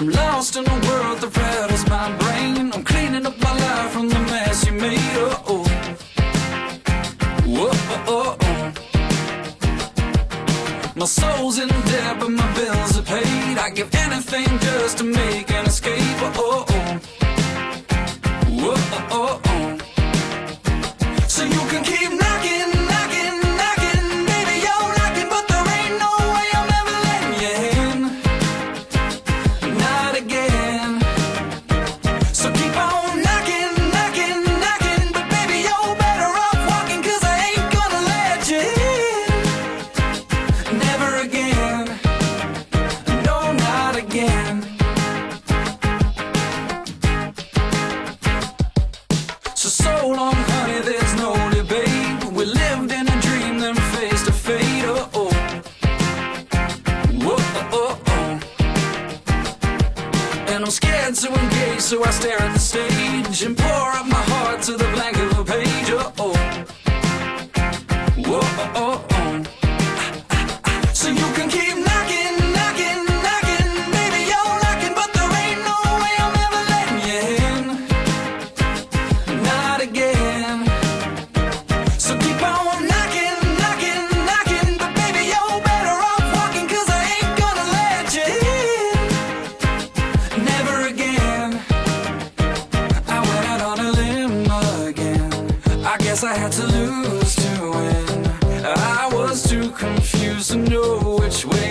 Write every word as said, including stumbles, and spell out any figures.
I'm lost in a world that rattles my brain. I'm cleaning up my life from the mess you made. Oh, oh. Whoa, oh, oh, oh. My soul's in debt, but my bills are paid. I give anything just to make an escape. Oh, oh, oh. Whoa, oh, oh, oh. So you can keep knocking, knocking, knocking. Baby, you're knocking, but there ain't no way I'm ever letting you in. Not again. So keep on knocking, knocking, knocking. But baby, you're better off walking, 'cause I ain't gonna let you in. Never again. No, not again. So, so long, honey, there's no debate. We lived in a dream, then faced a fate. Oh, oh. Whoa, oh, oh, oh. And I'm scared to engage, so I stare at the stage and pour out my heart to the blank of a page. Oh, oh. Whoa, oh, oh, oh. So you can keep knocking, knocking, knocking. Baby, you're knocking, but there ain't no way I'm ever letting you in. Not again. So keep on knocking, knocking, knocking. But baby, you're better off walking, 'cause I ain't gonna let you in. Never again. I went out on a limb again. I guess I had to lose to win. I was too confused to know which way